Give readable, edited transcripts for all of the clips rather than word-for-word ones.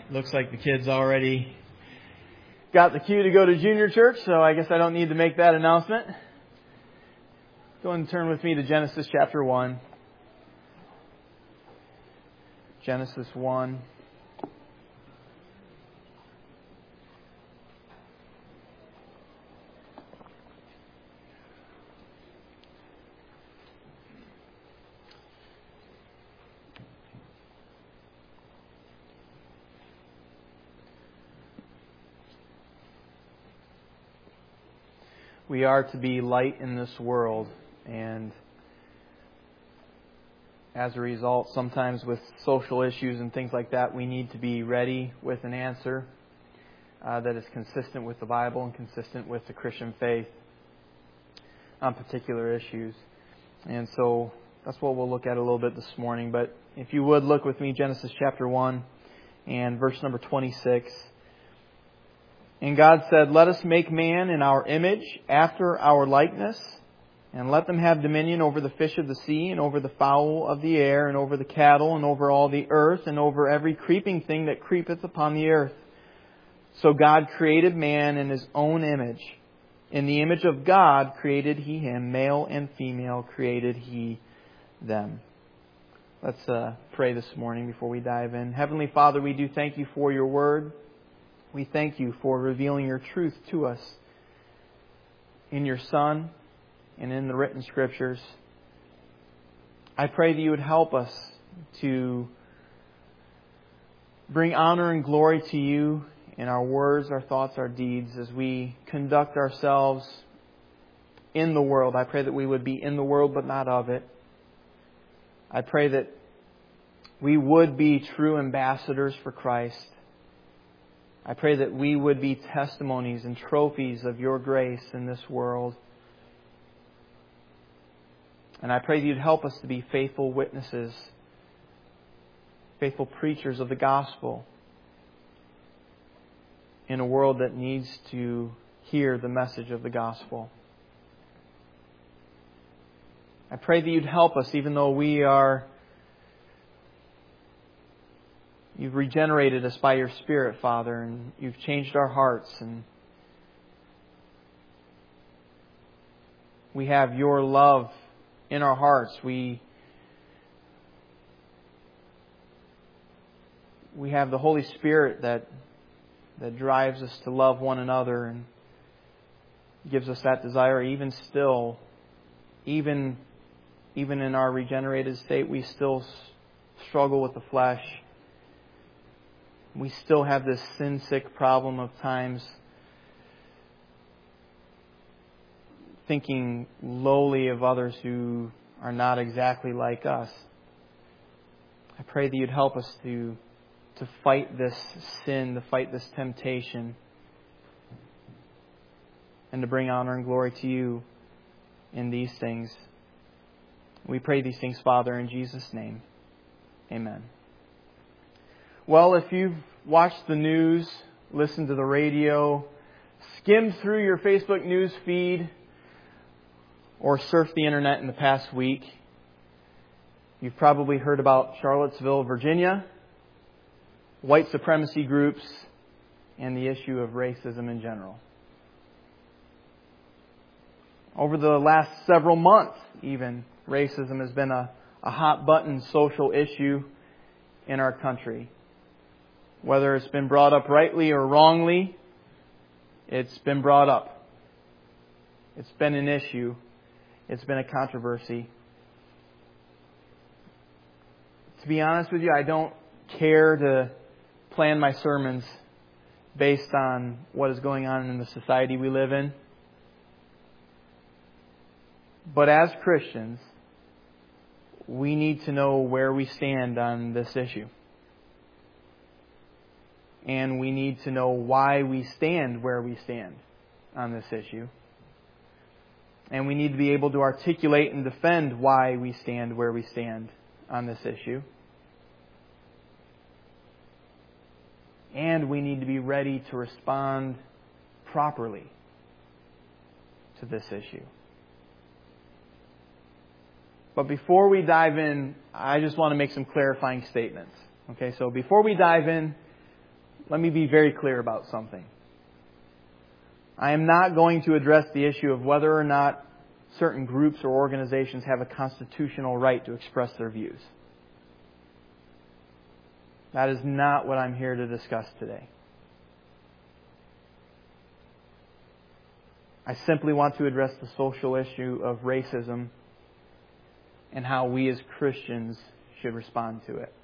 Looks like the kids already got the cue to go to junior church, so I guess I don't need to make that announcement. Go ahead and turn with me to Genesis chapter 1. Genesis 1. We are to be light in this world, and as a result, sometimes with social issues and things like that, we need to be ready with an answer that is consistent with the Bible and consistent with the Christian faith on particular issues. And so that's what we'll look at a little bit this morning. But if you would, look with me, Genesis chapter 1 and verse number 26. And God said, "Let us make man in our image, after our likeness, and let them have dominion over the fish of the sea, and over the fowl of the air, and over the cattle, and over all the earth, and over every creeping thing that creepeth upon the earth." So God created man in His own image. In the image of God created He him, male and female created He them. Let's pray this morning before we dive in. Heavenly Father, we do thank You for Your Word. We thank You for revealing Your truth to us in Your Son and in the written Scriptures. I pray that You would help us to bring honor and glory to You in our words, our thoughts, our deeds as we conduct ourselves in the world. I pray that we would be in the world but not of it. I pray that we would be true ambassadors for Christ. I pray that we would be testimonies and trophies of Your grace in this world. And I pray that You'd help us to be faithful witnesses, faithful preachers of the gospel in a world that needs to hear the message of the gospel. I pray that You'd help us, even though You've regenerated us by Your Spirit, Father, and You've changed our hearts, and we have Your love in our hearts. We have the Holy Spirit that drives us to love one another and gives us that desire. Even still, even in our regenerated state, we still struggle with the flesh. We still have this sin-sick problem of times thinking lowly of others who are not exactly like us. I pray that You'd help us to fight this sin, to fight this temptation, and to bring honor and glory to You in these things. We pray these things, Father, in Jesus' name. Amen. Well, if you've watched the news, listened to the radio, skimmed through your Facebook news feed, or surfed the internet in the past week, you've probably heard about Charlottesville, Virginia, white supremacy groups, and the issue of racism in general. Over the last several months, even, racism has been a hot-button social issue in our country. Whether it's been brought up rightly or wrongly, it's been brought up. It's been an issue. It's been a controversy. To be honest with you, I don't care to plan my sermons based on what is going on in the society we live in. But as Christians, we need to know where we stand on this issue. And we need to know why we stand where we stand on this issue. And we need to be able to articulate and defend why we stand where we stand on this issue. And we need to be ready to respond properly to this issue. But before we dive in, I just want to make some clarifying statements. Okay, so before we dive in, let me be very clear about something. I am not going to address the issue of whether or not certain groups or organizations have a constitutional right to express their views. That is not what I'm here to discuss today. I simply want to address the social issue of racism and how we as Christians should respond to it.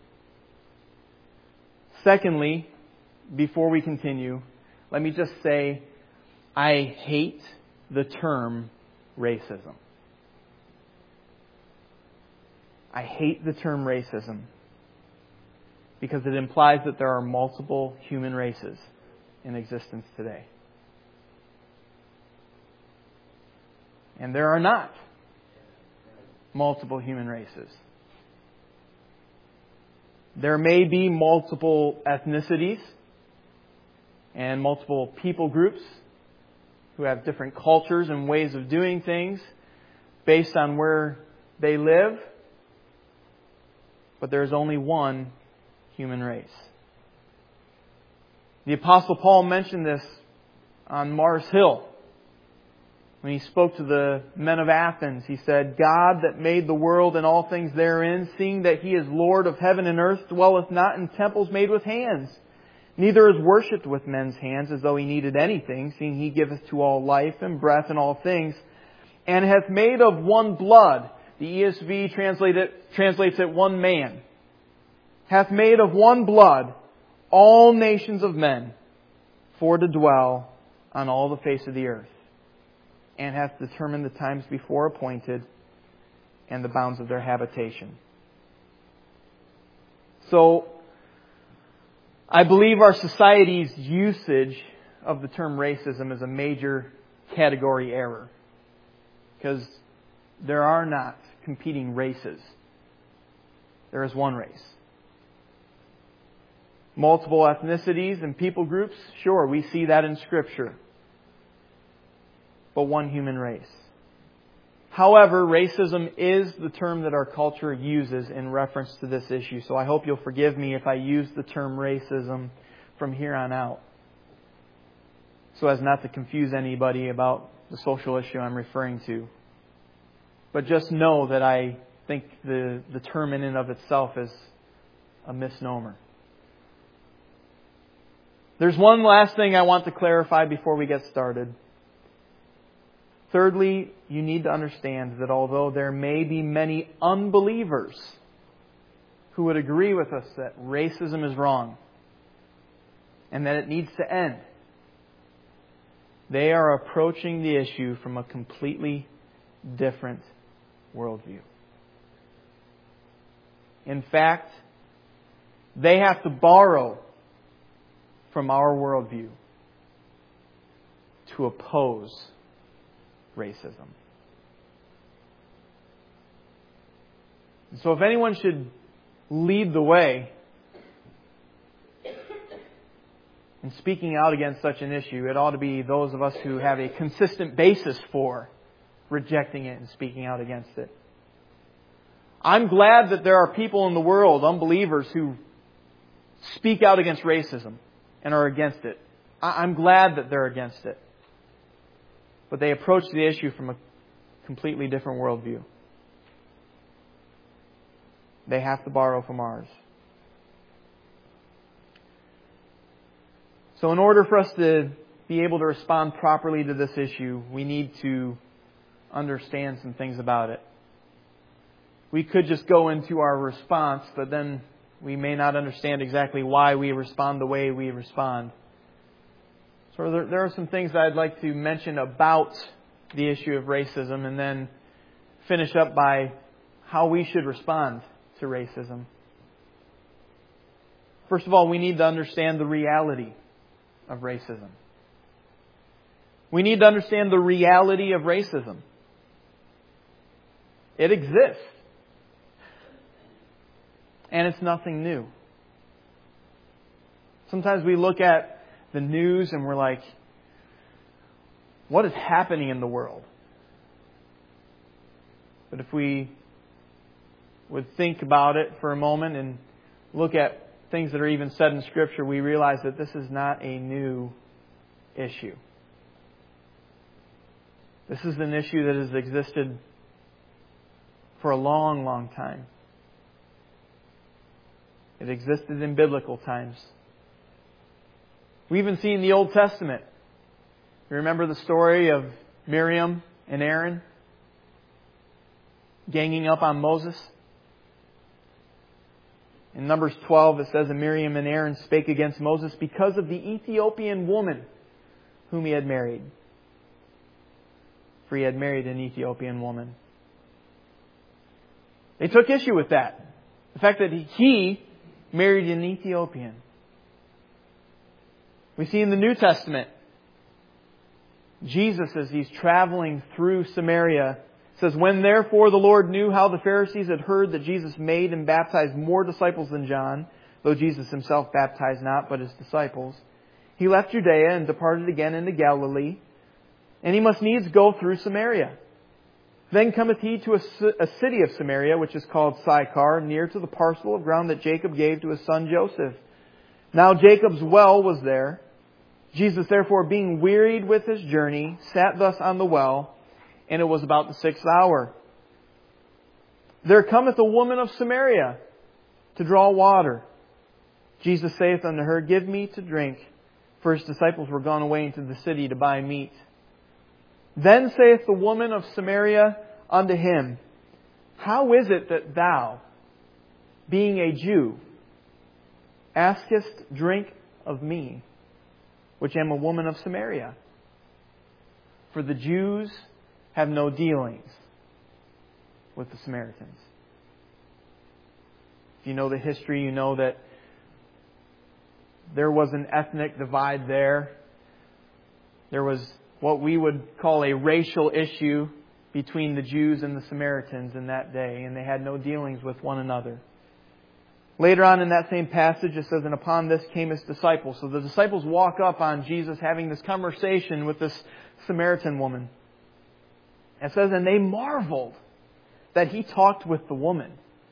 Secondly, before we continue, let me just say I hate the term racism. I hate the term racism because it implies that there are multiple human races in existence today. And there are not multiple human races. There may be multiple ethnicities and multiple people groups who have different cultures and ways of doing things based on where they live. But there is only one human race. The Apostle Paul mentioned this on Mars Hill. When he spoke to the men of Athens, he said, God that made the world and all things therein, seeing that He is Lord of heaven and earth, dwelleth not in temples made with hands, neither is worshipped with men's hands as though He needed anything, seeing He giveth to all life and breath and all things, and hath made of one blood. The ESV translates it one man. Hath made of one blood all nations of men for to dwell on all the face of the earth, and hath determined the times before appointed and the bounds of their habitation. So, I believe our society's usage of the term racism is a major category error. Because there are not competing races. There is one race. Multiple ethnicities and people groups, sure, we see that in Scripture. But one human race. However, racism is the term that our culture uses in reference to this issue. So I hope you'll forgive me if I use the term racism from here on out, so as not to confuse anybody about the social issue I'm referring to. But just know that I think the term in and of itself is a misnomer. There's one last thing I want to clarify before we get started. Thirdly, you need to understand that although there may be many unbelievers who would agree with us that racism is wrong and that it needs to end, they are approaching the issue from a completely different worldview. In fact, they have to borrow from our worldview to oppose racism. So if anyone should lead the way in speaking out against such an issue, it ought to be those of us who have a consistent basis for rejecting it and speaking out against it. I'm glad that there are people in the world, unbelievers, who speak out against racism and are against it. I'm glad that they're against it. But they approach the issue from a completely different worldview. They have to borrow from ours. So in order for us to be able to respond properly to this issue, we need to understand some things about it. We could just go into our response, but then we may not understand exactly why we respond the way we respond. So there are some things that I'd like to mention about the issue of racism and then finish up by how we should respond to racism. First of all, we need to understand the reality of racism. We need to understand the reality of racism. It exists. And it's nothing new. Sometimes we look at the news and we're like, what is happening in the world? But if we would think about it for a moment and look at things that are even said in Scripture, we realize that this is not a new issue. This is an issue that has existed for a long, long time. It existed in biblical times. We even see in the Old Testament. You remember the story of Miriam and Aaron ganging up on Moses? In Numbers 12 it says, "And Miriam and Aaron spake against Moses because of the Ethiopian woman whom he had married." For he had married an Ethiopian woman. They took issue with that. The fact that he married an Ethiopian. We see in the New Testament, Jesus, as He's traveling through Samaria, says, "When therefore the Lord knew how the Pharisees had heard that Jesus made and baptized more disciples than John, though Jesus Himself baptized not, but His disciples, He left Judea and departed again into Galilee, and He must needs go through Samaria. Then cometh He to a city of Samaria, which is called Sychar, near to the parcel of ground that Jacob gave to his son Joseph. Now Jacob's well was there. Jesus therefore, being wearied with His journey, sat thus on the well, and it was about the 6th hour. There cometh a woman of Samaria to draw water. Jesus saith unto her, Give me to drink. For His disciples were gone away into the city to buy meat. Then saith the woman of Samaria unto Him, How is it that thou, being a Jew, askest drink of me, which am a woman of Samaria? For the Jews have no dealings with the Samaritans." If you know the history, you know that there was an ethnic divide there. There was what we would call a racial issue between the Jews and the Samaritans in that day, and they had no dealings with one another. Later on in that same passage, it says, "And upon this came His disciples." So the disciples walk up on Jesus having this conversation with this Samaritan woman. It says, "And they marveled that He talked with the woman.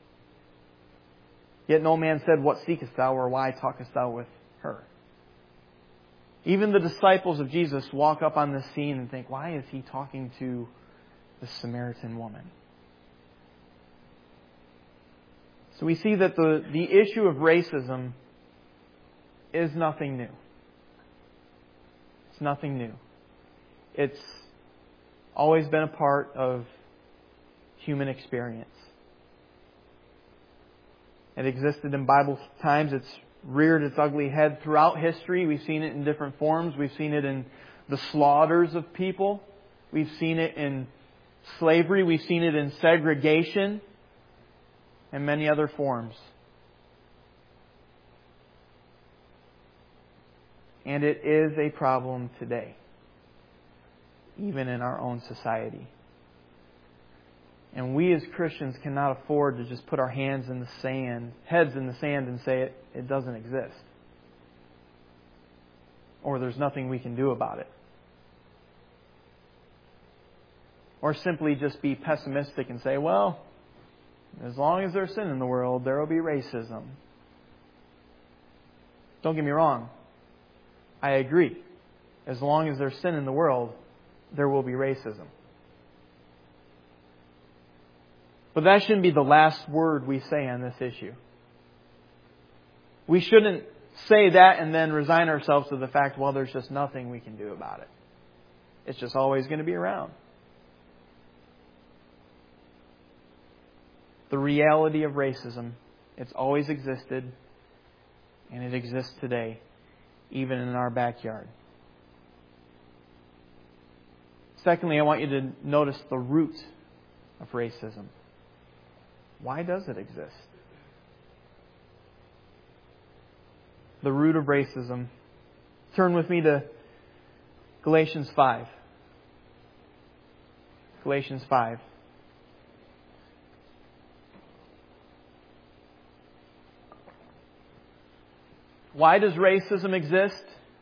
Yet no man said, What seekest thou, or why talkest thou with her?" Even the disciples of Jesus walk up on this scene and think, why is He talking to the Samaritan woman? So we see that the issue of racism is nothing new. It's nothing new. It's always been a part of human experience. It existed in Bible times. It's reared its ugly head throughout history. We've seen it in different forms. We've seen it in the slaughters of people. We've seen it in slavery. We've seen it in segregation and many other forms. And it is a problem today, even in our own society. And we as Christians cannot afford to just put our heads in the sand and say it doesn't exist. Or there's nothing we can do about it. Or simply just be pessimistic and say, well, as long as there's sin in the world, there will be racism. Don't get me wrong. I agree. As long as there's sin in the world, there will be racism. But that shouldn't be the last word we say on this issue. We shouldn't say that and then resign ourselves to the fact, well, there's just nothing we can do about it. It's just always going to be around. The reality of racism, it's always existed, and it exists today, even in our backyard. Secondly, I want you to notice the root of racism. Why does it exist? The root of racism. Turn with me to Galatians 5. Galatians 5. Why does racism exist?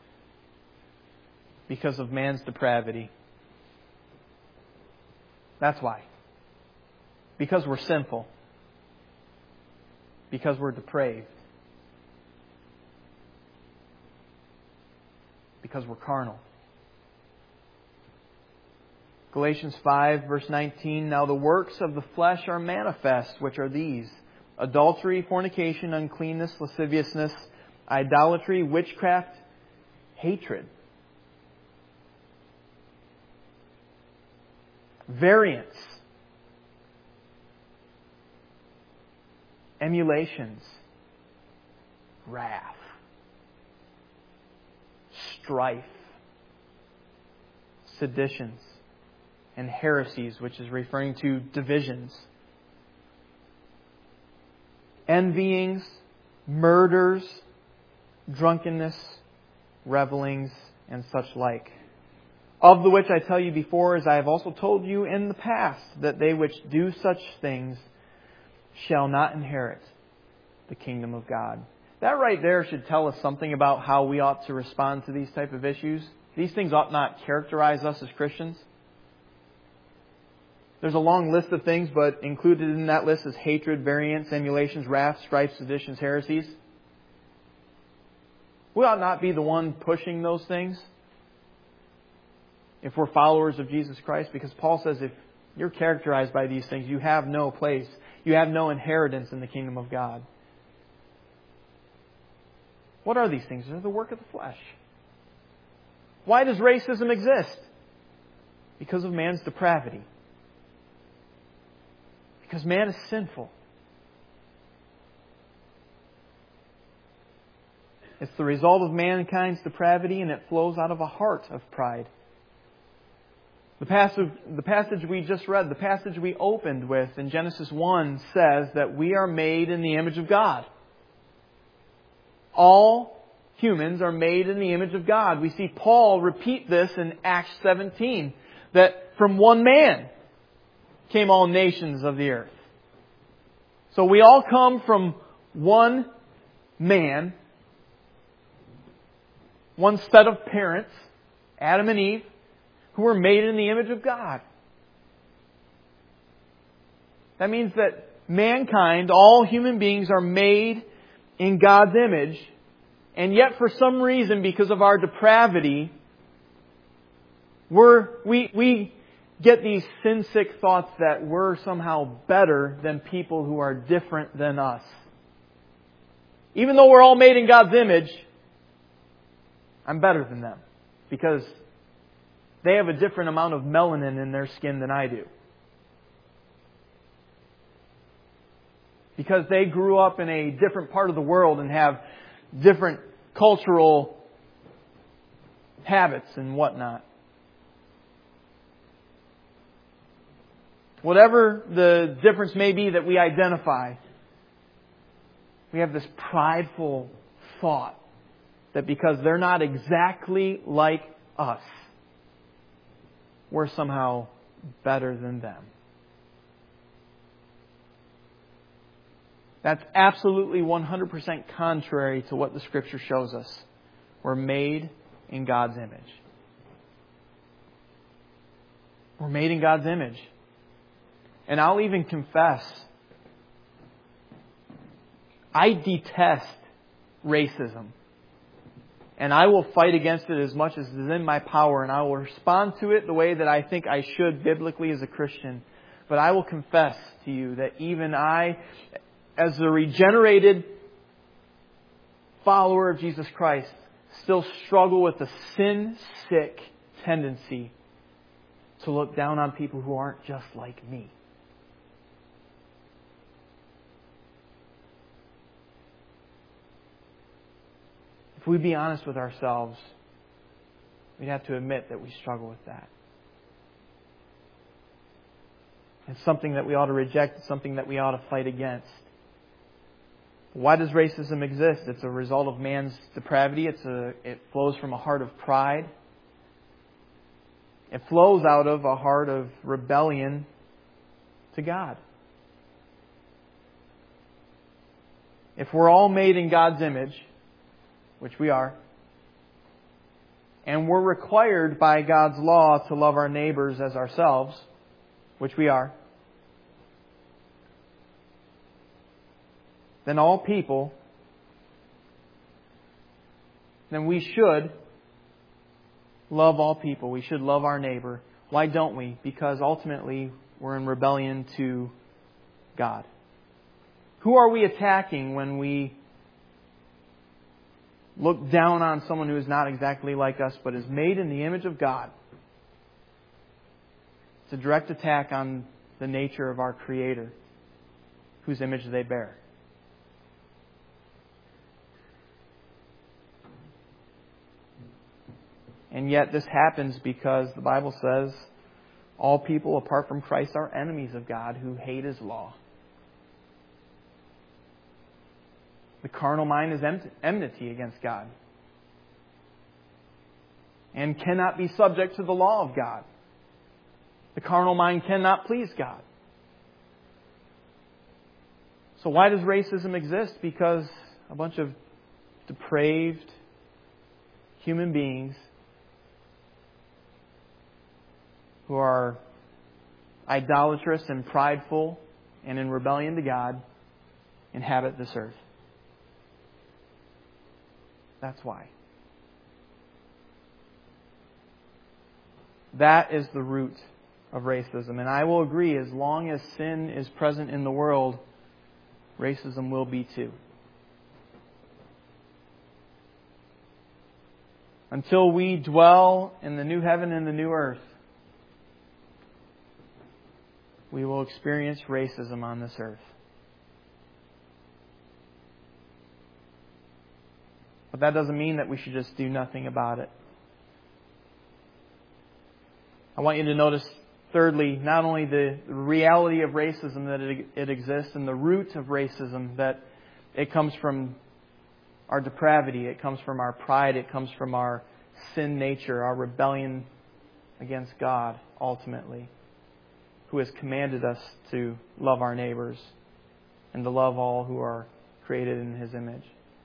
Because of man's depravity. That's why. Because we're sinful. Because we're depraved. because we're carnal. Galatians 5, verse 19, "Now the works of the flesh are manifest, which are these: adultery, fornication, uncleanness, lasciviousness, idolatry, witchcraft, hatred, variance, emulations, wrath, strife, seditions, and heresies," which is referring to divisions, "envyings, murders, drunkenness, revelings, and such like. Of the which I tell you before, as I have also told you in the past, that they which do such things shall not inherit the kingdom of God." That right there should tell us something about how we ought to respond to these type of issues. These things ought not characterize us as Christians. There's a long list of things, but included in that list is hatred, variance, emulations, wrath, strife, seditions, heresies. We ought not be the one pushing those things if we're followers of Jesus Christ, because Paul says if you're characterized by these things, you have no place, you have no inheritance in the kingdom of God. What are these things? They're the work of the flesh. Why does racism exist? Because of man's depravity. Because man is sinful. It's the result of mankind's depravity, and it flows out of a heart of pride. The passage we just read, the passage we opened with in Genesis 1 says that we are made in the image of God. All humans are made in the image of God. We see Paul repeat this in Acts 17, that from one man came all nations of the earth. So we all come from one man, one set of parents, Adam and Eve, who were made in the image of God. That means that mankind, all human beings, are made in God's image, and yet for some reason, because of our depravity, we get these sin-sick thoughts that we're somehow better than people who are different than us. Even though we're all made in God's image, I'm better than them because they have a different amount of melanin in their skin than I do. Because they grew up in a different part of the world and have different cultural habits and whatnot. Whatever the difference may be that we identify, we have this prideful thought that because they're not exactly like us, we're somehow better than them. That's absolutely 100% contrary to what the Scripture shows us. We're made in God's image. We're made in God's image. And I'll even confess, I detest racism. And I will fight against it as much as is in my power, and I will respond to it the way that I think I should biblically as a Christian. But I will confess to you that even I, as a regenerated follower of Jesus Christ, still struggle with the sin-sick tendency to look down on people who aren't just like me. If we'd be honest with ourselves, we'd have to admit that we struggle with that. It's something that we ought to reject. It's something that we ought to fight against. Why does racism exist? It's a result of man's depravity. It flows from a heart of pride. It flows out of a heart of rebellion to God. If we're all made in God's image, which we are, and we're required by God's law to love our neighbors as ourselves, which we are, then all people, then we should love all people. We should love our neighbor. Why don't we? Because ultimately we're in rebellion to God. Who are we attacking when we look down on someone who is not exactly like us but is made in the image of God? It's a direct attack on the nature of our Creator, whose image they bear. And yet this happens because the Bible says all people apart from Christ are enemies of God who hate His law. The carnal mind is enmity against God and cannot be subject to the law of God. The carnal mind cannot please God. So why does racism exist? Because a bunch of depraved human beings who are idolatrous and prideful and in rebellion to God inhabit this earth. That's why. That is the root of racism. And I will agree, as long as sin is present in the world, racism will be too. Until we dwell in the new heaven and the new earth, we will experience racism on this earth. But that doesn't mean that we should just do nothing about it. I want you to notice, thirdly, not only the reality of racism, that it exists, and the root of racism, that it comes from our depravity, it comes from our pride, it comes from our sin nature, our rebellion against God, ultimately, who has commanded us to love our neighbors and to love all who are created in His image.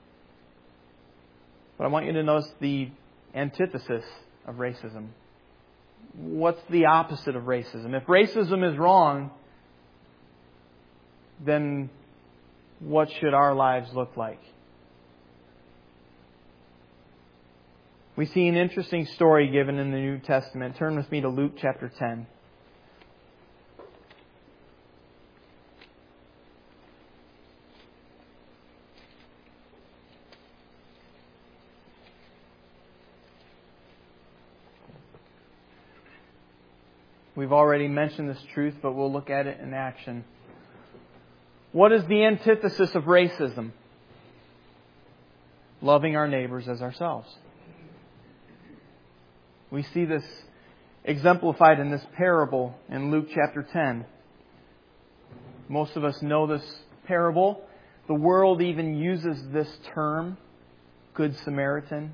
But I want you to notice the antithesis of racism. What's the opposite of racism? If racism is wrong, then what should our lives look like? We see an interesting story given in the New Testament. Turn with me to Luke chapter 10. We've already mentioned this truth, but we'll look at it in action. What is the antithesis of racism? Loving our neighbors as ourselves. We see this exemplified in this parable in Luke chapter 10. Most of us know this parable. The world even uses this term, Good Samaritan.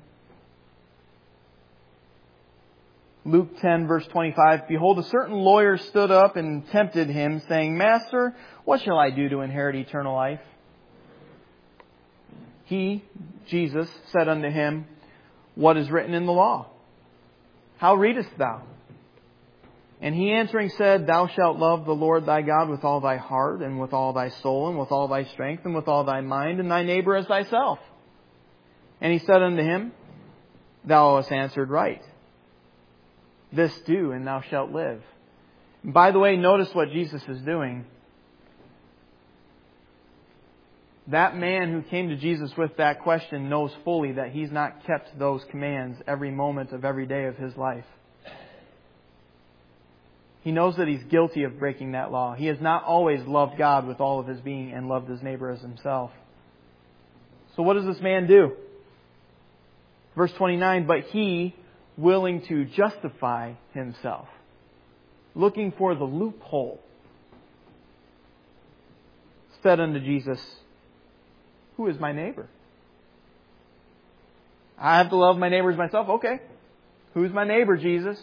Luke 10, verse 25, "Behold, a certain lawyer stood up and tempted Him, saying, 'Master, what shall I do to inherit eternal life?' He," Jesus, "said unto him, What is written in the law? How readest thou?' And he answering said, Thou shalt love the Lord thy God with all thy heart, and with all thy soul, and with all thy strength, and with all thy mind, and thy neighbor as thyself. And he said unto him, Thou hast answered right. This do, and thou shalt live." And by the way, notice what Jesus is doing. That man who came to Jesus with that question knows fully that he's not kept those commands every moment of every day of his life. He knows that he's guilty of breaking that law. He has not always loved God with all of his being and loved his neighbor as himself. So what does this man do? Verse 29, "But he, willing to justify himself," looking for the loophole, said unto Jesus, "Who is my neighbor?" I have to love my neighbor as myself. Okay. Who's my neighbor, Jesus?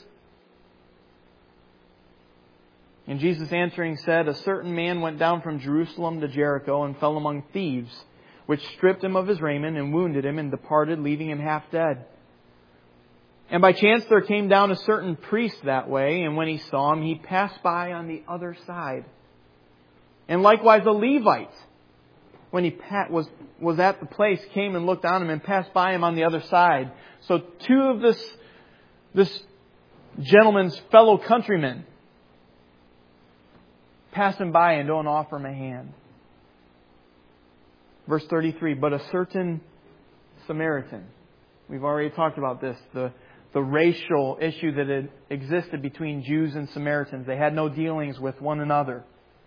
And Jesus answering said, "A certain man went down from Jerusalem to Jericho and fell among thieves, which stripped him of his raiment and wounded him and departed, leaving him half dead. And by chance there came down a certain priest that way, and when he saw him, he passed by on the other side. And likewise a Levite, when he was at the place, came and looked on him and passed by him on the other side. So two of this This gentleman's fellow countrymen pass him by and don't offer him a hand. Verse 33, but a certain Samaritan. We've already talked about this. The racial issue that had existed between Jews and Samaritans. They had no dealings with one another.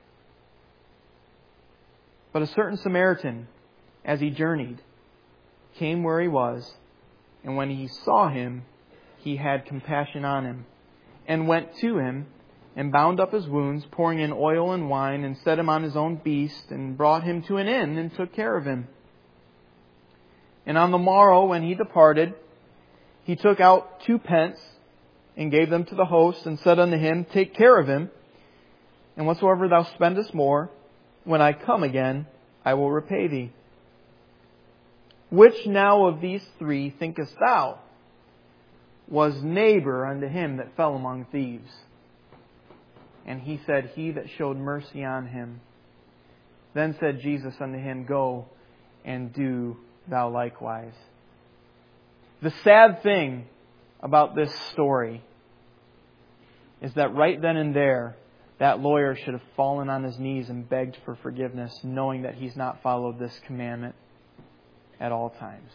But a certain Samaritan, as he journeyed, came where he was, and when he saw him, he had compassion on him, and went to him, and bound up his wounds, pouring in oil and wine, and set him on his own beast, and brought him to an inn, and took care of him. And on the morrow, when he departed, he took out 2 pence, and gave them to the host, and said unto him, Take care of him, and whatsoever thou spendest more, when I come again, I will repay thee. Which now of these 3 thinkest thou was neighbor unto him that fell among thieves? And he said, He that showed mercy on him. Then said Jesus unto him, Go and do thou likewise. The sad thing about this story is that right then and there, that lawyer should have fallen on his knees and begged for forgiveness, knowing that he's not followed this commandment at all times.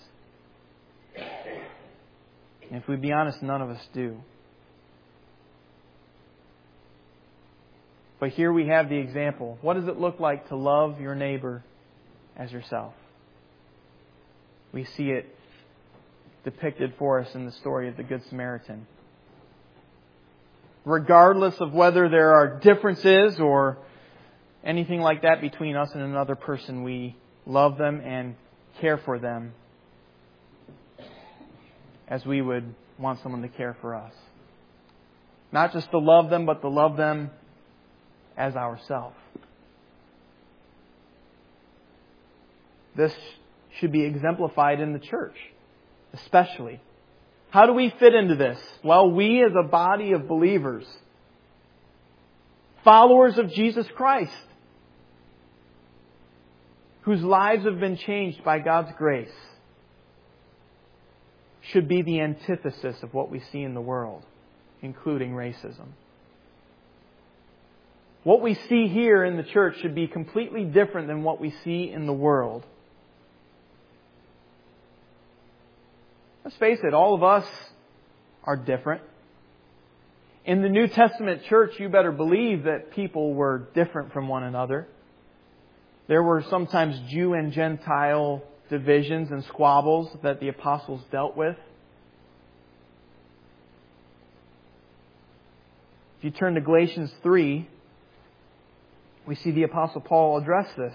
And if we be honest, none of us do. But here we have the example. What does it look like to love your neighbor as yourself? We see it depicted for us in the story of the Good Samaritan. Regardless of whether there are differences or anything like that between us and another person, we love them and care for them as we would want someone to care for us. Not just to love them, but to love them as ourselves. This should be exemplified in the church, especially. How do we fit into this? Well, we as a body of believers, followers of Jesus Christ, whose lives have been changed by God's grace, should be the antithesis of what we see in the world, including racism. What we see here in the church should be completely different than what we see in the world. Let's face it, all of us are different. In the New Testament church, you better believe that people were different from one another. There were sometimes Jew and Gentile divisions and squabbles that the apostles dealt with. If you turn to Galatians 3, we see the Apostle Paul address this.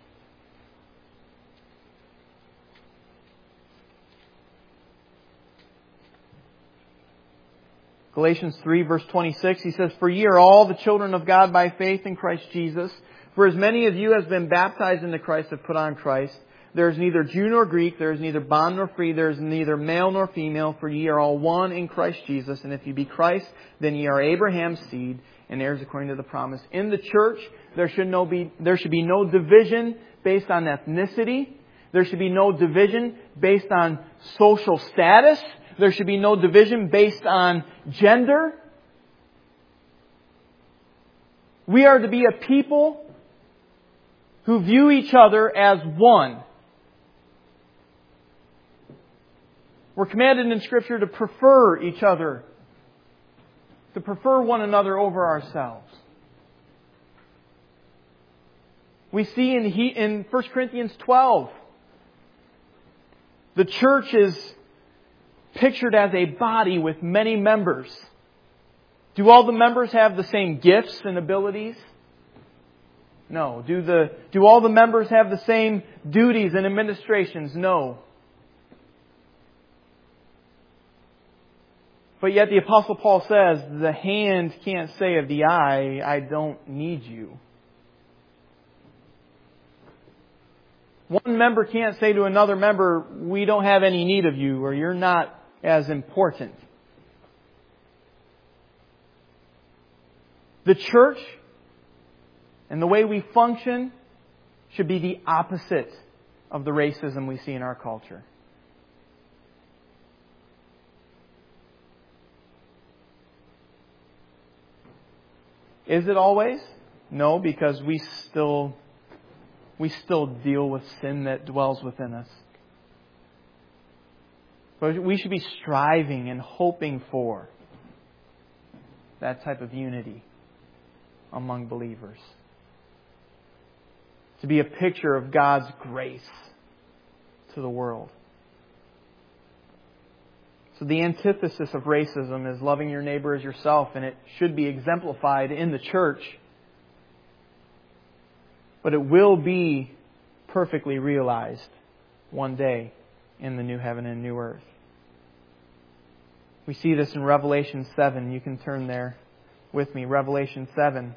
Galatians 3 verse 26, he says, For ye are all the children of God by faith in Christ Jesus. For as many of you as been baptized into Christ have put on Christ. There is neither Jew nor Greek, there is neither bond nor free, there is neither male nor female, for ye are all one in Christ Jesus. And if ye be Christ, then ye are Abraham's seed, and heirs according to the promise. In the church, there should be no division based on ethnicity. There should be no division based on social status. There should be no division based on gender. We are to be a people who view each other as one. We're commanded in Scripture to prefer each other, to prefer one another over ourselves. We see in 1 Corinthians 12, the church is pictured as a body with many members. Do all the members have the same gifts and abilities? No. Do all the members have the same duties and administrations? No. But yet the Apostle Paul says, the hand can't say of the eye, I don't need you. One member can't say to another member, we don't have any need of you, or you're not as important. The church and the way we function should be the opposite of the racism we see in our culture. Is it always? No, because we still deal with sin that dwells within us. But we should be striving and hoping for that type of unity among believers. To be a picture of God's grace to the world. So the antithesis of racism is loving your neighbor as yourself, and it should be exemplified in the church. But it will be perfectly realized one day in the new heaven and new earth. We see this in Revelation 7. You can turn there with me. Revelation 7.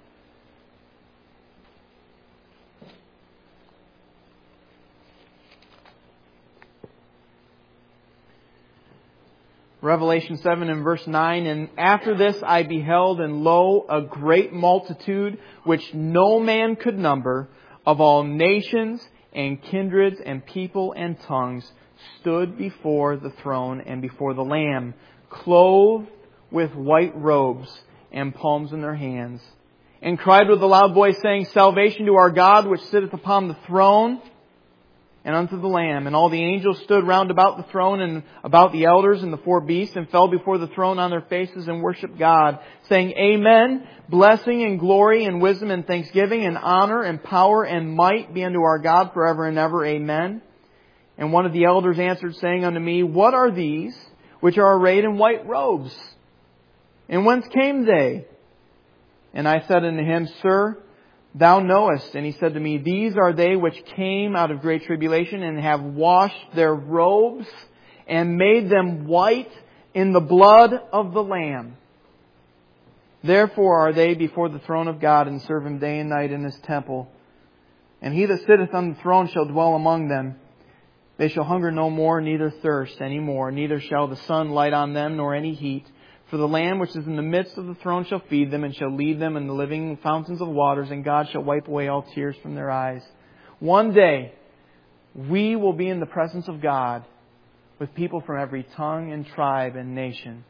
Revelation 7 and verse 9, "And after this I beheld, and lo, a great multitude, which no man could number, of all nations and kindreds and people and tongues, stood before the throne and before the Lamb, clothed with white robes and palms in their hands, and cried with a loud voice, saying, Salvation to our God, which sitteth upon the throne, and unto the Lamb. And all the angels stood round about the throne and about the elders and the four beasts, and fell before the throne on their faces and worshipped God, saying, Amen. Blessing and glory and wisdom and thanksgiving and honor and power and might be unto our God forever and ever. Amen. And one of the elders answered, saying unto me, What are these which are arrayed in white robes? And whence came they? And I said unto him, Sir, Thou knowest. And he said to me, These are they which came out of great tribulation, and have washed their robes and made them white in the blood of the Lamb. Therefore are they before the throne of God, and serve Him day and night in His temple. And He that sitteth on the throne shall dwell among them. They shall hunger no more, neither thirst any more. Neither shall the sun light on them, nor any heat. For the Lamb which is in the midst of the throne shall feed them, and shall lead them in the living fountains of waters, and God shall wipe away all tears from their eyes. One day, we will be in the presence of God with people from every tongue and tribe and nation.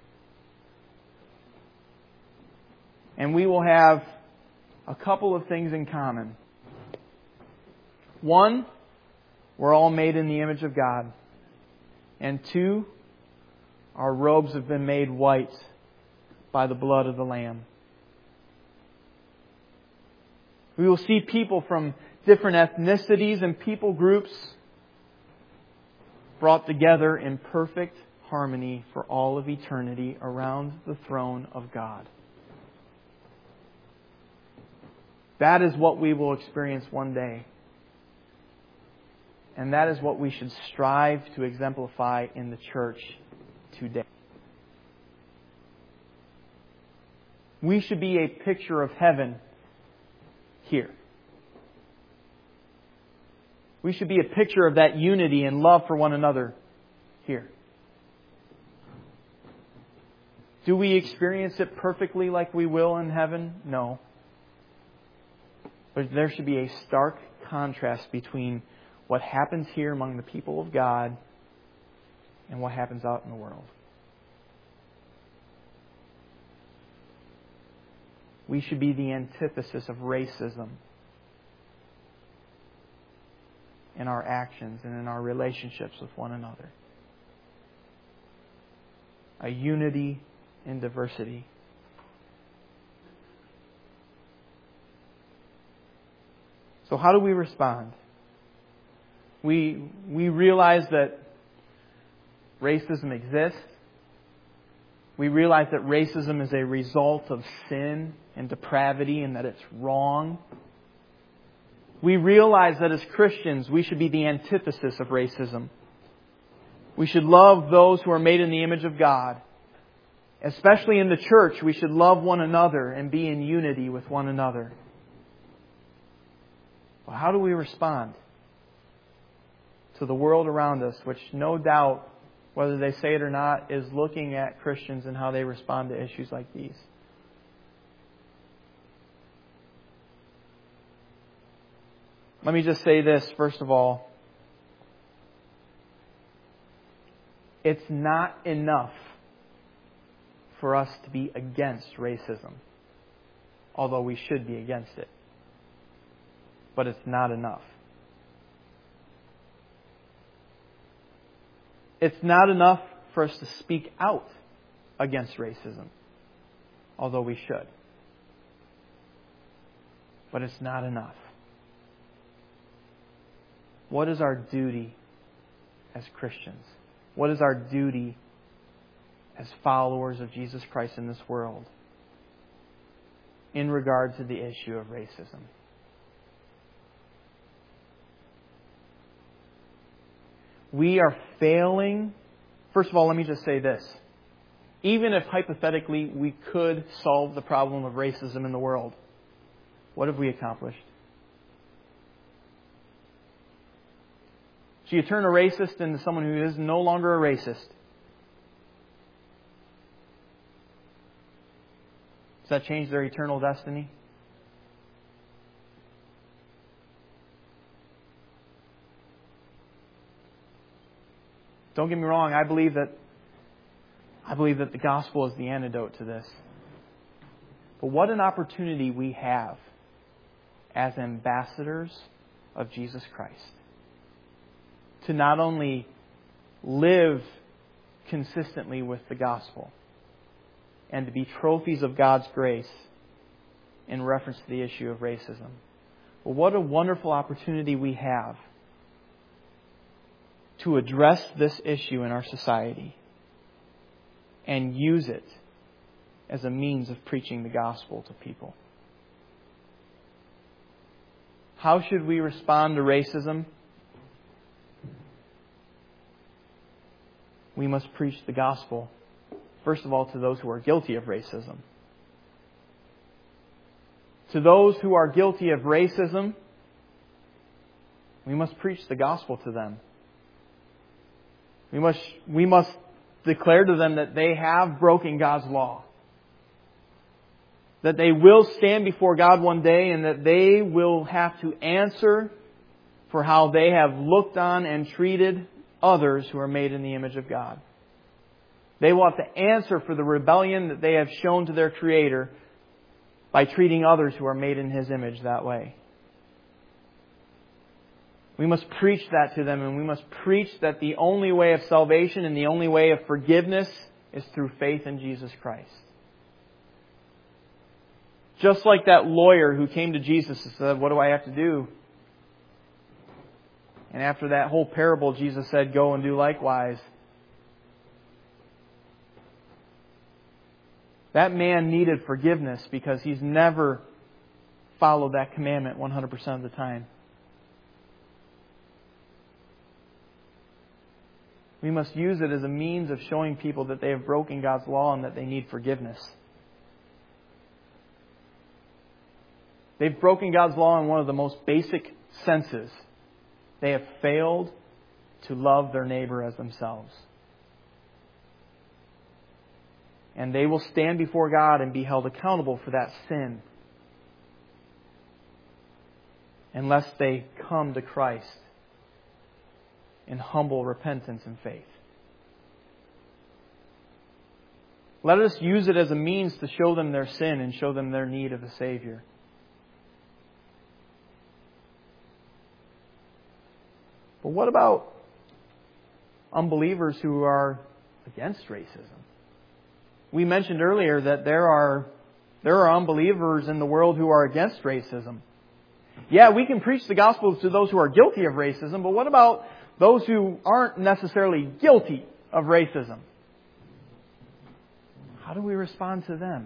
And we will have a couple of things in common. One, we're all made in the image of God. And two, our robes have been made white by the blood of the Lamb. We will see people from different ethnicities and people groups brought together in perfect harmony for all of eternity around the throne of God. That is what we will experience one day. And that is what we should strive to exemplify in the church today. We should be a picture of heaven here. We should be a picture of that unity and love for one another here. Do we experience it perfectly like we will in heaven? No. But there should be a stark contrast between what happens here among the people of God and what happens out in the world. We should be the antithesis of racism in our actions and in our relationships with one another. A unity in diversity. So how do we respond? We realize that racism exists. We realize that racism is a result of sin and depravity and that it's wrong. We realize that as Christians, we should be the antithesis of racism. We should love those who are made in the image of God. Especially in the church, we should love one another and be in unity with one another. Well, how do we respond to the world around us, which no doubt, whether they say it or not, is looking at Christians and how they respond to issues like these? Let me just say this, first of all. It's not enough for us to be against racism. although we should be against it. But it's not enough. It's not enough for us to speak out against racism, although we should. But it's not enough. What is our duty as Christians? What is our duty as followers of Jesus Christ in this world in regard to the issue of racism? We are failing. First of all, let me just say this. Even if hypothetically we could solve the problem of racism in the world, what have we accomplished? So you turn a racist into someone who is no longer a racist. Does that change their eternal destiny? Don't get me wrong, I believe that the gospel is the antidote to this. But what an opportunity we have as ambassadors of Jesus Christ to not only live consistently with the gospel and to be trophies of God's grace in reference to the issue of racism, but what a wonderful opportunity we have to address this issue in our society and use it as a means of preaching the gospel to people. How should we respond to racism? We must preach the gospel, first of all, to those who are guilty of racism. To those who are guilty of racism, we must preach the gospel to them. We must declare to them that they have broken God's law. That they will stand before God one day and that they will have to answer for how they have looked on and treated others who are made in the image of God. They will have to answer for the rebellion that they have shown to their Creator by treating others who are made in His image that way. We must preach that to them, and we must preach that the only way of salvation and the only way of forgiveness is through faith in Jesus Christ. Just like that lawyer who came to Jesus and said, "What do I have to do?" And after that whole parable, Jesus said, "Go and do likewise." That man needed forgiveness because he's never followed that commandment 100% of the time. We must use it as a means of showing people that they have broken God's law and that they need forgiveness. They've broken God's law in one of the most basic senses. They have failed to love their neighbor as themselves. And they will stand before God and be held accountable for that sin unless they come to Christ in humble repentance and faith. Let us use it as a means to show them their sin and show them their need of a Savior. But what about unbelievers who are against racism? We mentioned earlier that there are unbelievers in the world who are against racism. Yeah, we can preach the gospel to those who are guilty of racism, but what about those who aren't necessarily guilty of racism? How do we respond to them?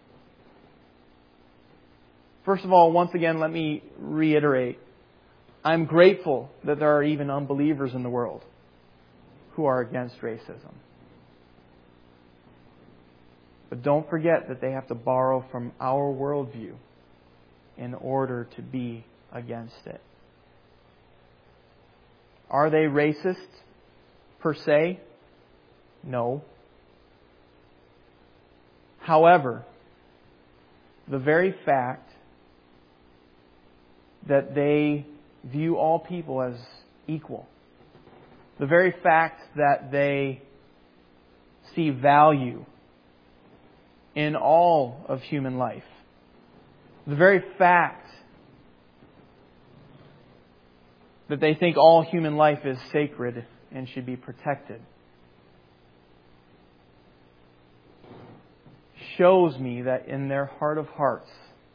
First of all, once again, let me reiterate. I'm grateful that there are even unbelievers in the world who are against racism. But don't forget that they have to borrow from our worldview in order to be against it. Are they racist per se? No. However, the very fact that they view all people as equal, the very fact that they see value in all of human life, The very fact that they think all human life is sacred and should be protected shows me that in their heart of hearts,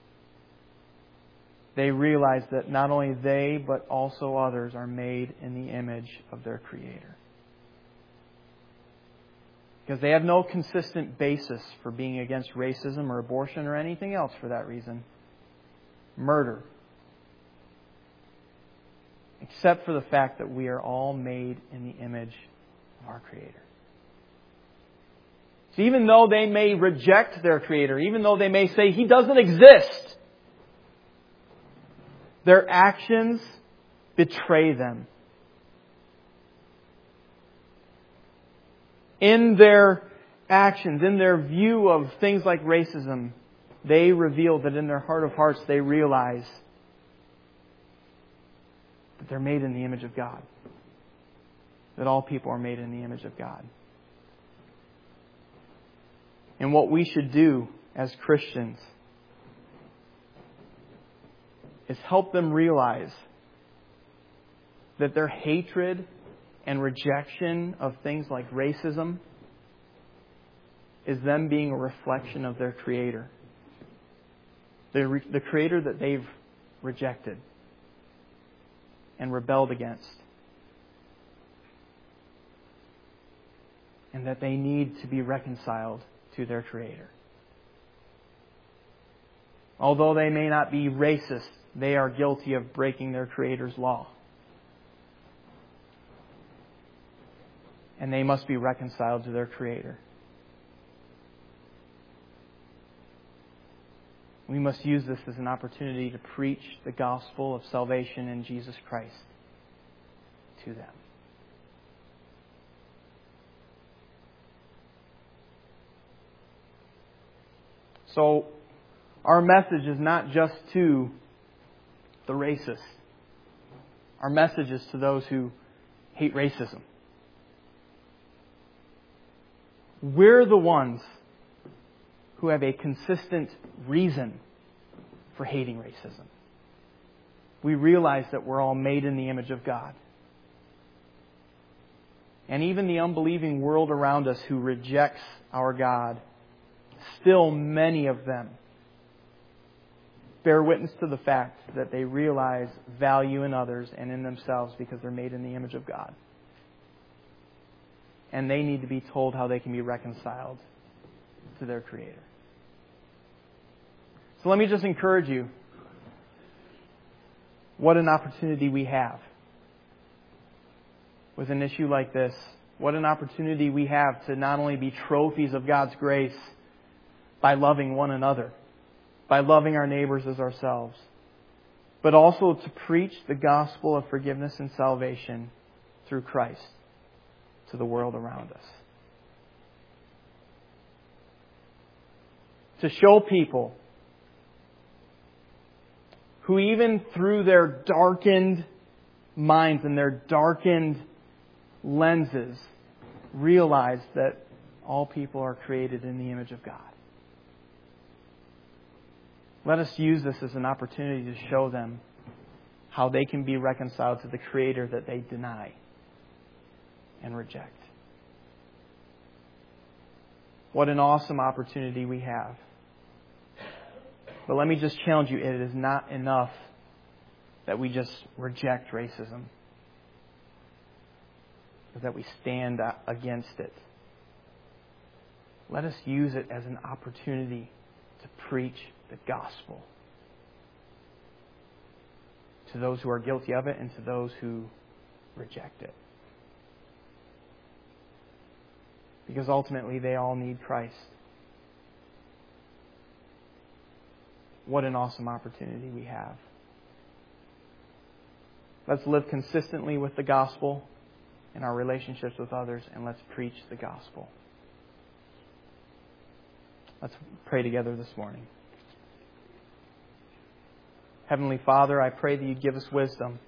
they realize that not only they, but also others are made in the image of their Creator. Because they have no consistent basis for being against racism or abortion or anything else for that reason. Murder. Except for the fact that we are all made in the image of our Creator. So even though they may reject their Creator, even though they may say He doesn't exist, their actions betray them. In their actions, in their view of things like racism, they reveal that in their heart of hearts they realize that they're made in the image of God. That all people are made in the image of God. And what we should do as Christians is help them realize that their hatred and rejection of things like racism is them being a reflection of their Creator. The Creator that they've rejected and rebelled against. And that they need to be reconciled to their Creator. Although they may not be racist, they are guilty of breaking their Creator's law. And they must be reconciled to their Creator. We must use this as an opportunity to preach the gospel of salvation in Jesus Christ to them. So, our message is not just to the racist. Our message is to those who hate racism. We're the ones who have a consistent reason for hating racism. We realize that we're all made in the image of God. And even the unbelieving world around us who rejects our God, still many of them bear witness to the fact that they realize value in others and in themselves because they're made in the image of God. And they need to be told how they can be reconciled to their Creator. So let me just encourage you. What an opportunity we have with an issue like this. What an opportunity we have to not only be trophies of God's grace by loving one another, by loving our neighbors as ourselves, but also to preach the gospel of forgiveness and salvation through Christ to the world around us. To show people who even through their darkened minds and their darkened lenses realize that all people are created in the image of God. Let us use this as an opportunity to show them how they can be reconciled to the Creator that they deny and reject. What an awesome opportunity we have. But let me just challenge you, it is not enough that we just reject racism, or that we stand against it. Let us use it as an opportunity to preach the gospel to those who are guilty of it and to those who reject it. Because ultimately they all need Christ. What an awesome opportunity we have. Let's live consistently with the gospel in our relationships with others, and let's preach the gospel. Let's pray together this morning. Heavenly Father, I pray that you'd give us wisdom